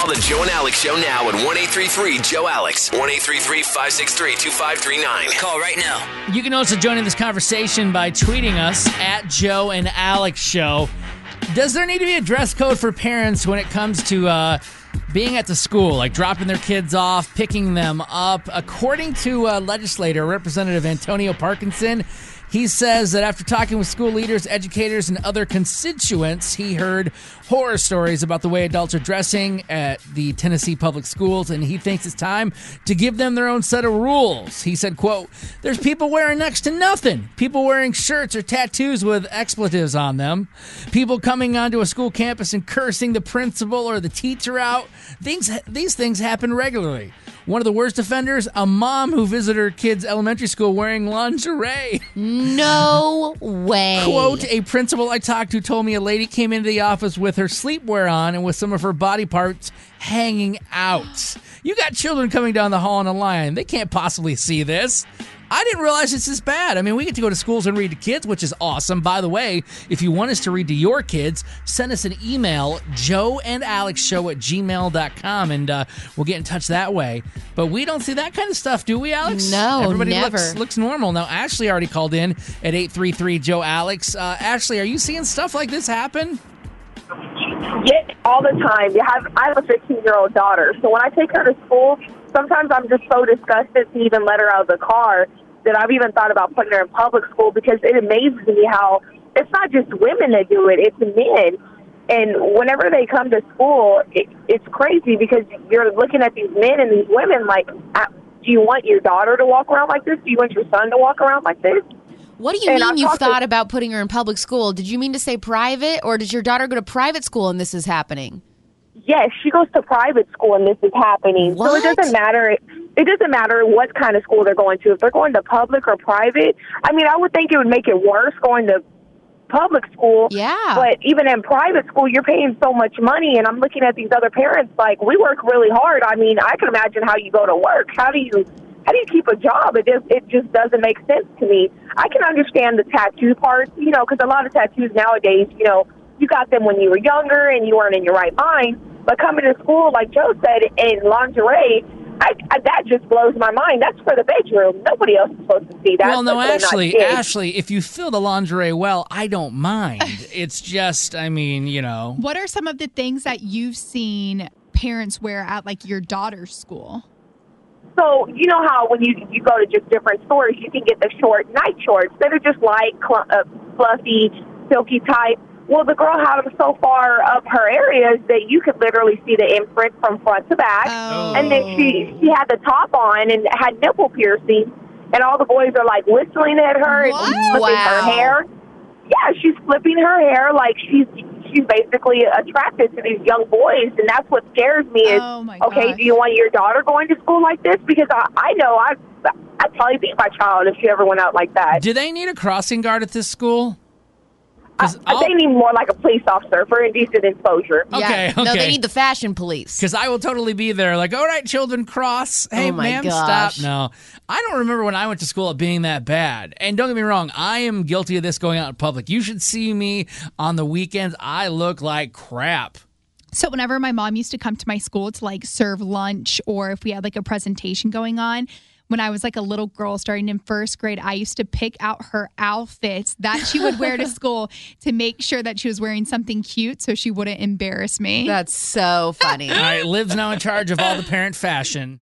Call the Joe and Alex Show now at 1-833-JOE-ALEX. 1-833-563-2539. Call right now. You can also join in this conversation by tweeting us at Joe and Alex Show. Does there need to be a dress code for parents when it comes to being at the school, like dropping their kids off, picking them up? According to legislator Representative Antonio Parkinson, he says that after talking with school leaders, educators, and other constituents, he heard horror stories about the way adults are dressing at the Tennessee public schools, and he thinks it's time to give them their own set of rules. He said, quote, "There's people wearing next to nothing. People wearing shirts or tattoos with expletives on them. People coming onto a school campus and cursing the principal or the teacher out. These things happen regularly. One of the worst offenders, a mom who visited her kid's elementary school wearing lingerie." No way. Quote, "A principal I talked to told me a lady came into the office with her sleepwear on and with some of her body parts hanging out." You got children coming down the hall in a line. They can't possibly see this. I didn't realize it's this bad. I mean, we get to go to schools and read to kids, which is awesome. By the way, if you want us to read to your kids, send us an email, joeandalexshow@gmail.com, and we'll get in touch that way. But we don't see that kind of stuff, do we, Alex? No, Everybody never. looks normal. Now, Ashley already called in at 833-JOE-ALEX. Ashley, are you seeing stuff like this happen? Yes, all the time. I have a 15-year-old daughter, so when I take her to school, sometimes I'm just so disgusted to even let her out of the car that I've even thought about putting her in public school, because it amazes me how it's not just women that do it, it's men. And whenever they come to school, it's crazy, because you're looking at these men and these women like, do you want your daughter to walk around like this? Do you want your son to walk around like this? What do you mean you've thought about putting her in public school? Did you mean to say private, or does your daughter go to private school and this is happening? Yes, she goes to private school and this is happening. What? So it doesn't matter. It doesn't matter what kind of school they're going to. If they're going to public or private, I mean, I would think it would make it worse going to public school. Yeah. But even in private school, you're paying so much money, and I'm looking at these other parents like, we work really hard. I mean, I can imagine how you go to work. How do you keep a job? It just doesn't make sense to me. I can understand the tattoo part, because a lot of tattoos nowadays, you got them when you were younger and you weren't in your right mind. But coming to school, like Joe said, in lingerie, that just blows my mind. That's for the bedroom. Nobody else is supposed to see that. Well, no, Ashley, if you fill the lingerie well, I don't mind. It's just, I mean, What are some of the things that you've seen parents wear at, like, your daughter's school? So, you know how when you go to just different stores, you can get the short night shorts that are just light, fluffy, silky type. Well, the girl had them so far up her areas that you could literally see the imprint from front to back. Oh. And then she had the top on and had nipple piercing, and all the boys are like whistling at her and flipping her hair. Yeah, she's flipping her hair like she's basically attracted to these young boys, and that's what scares me is, okay, do you want your daughter going to school like this? Because I know I'd probably beat my child if she ever went out like that. Do they need a crossing guard at this school? They need more like a police officer for indecent exposure. Okay. No, they need the fashion police. Because I will totally be there like, all right, children, cross. Hey, ma'am, gosh. stop. No, I don't remember when I went to school it being that bad. And don't get me wrong, I am guilty of this going out in public. You should see me on the weekends. I look like crap. So whenever my mom used to come to my school to, like, serve lunch, or if we had, like, a presentation going on, when I was like a little girl starting in first grade, I used to pick out her outfits that she would wear to school to make sure that she was wearing something cute so she wouldn't embarrass me. That's so funny. All right, Liv's now in charge of all the parent fashion.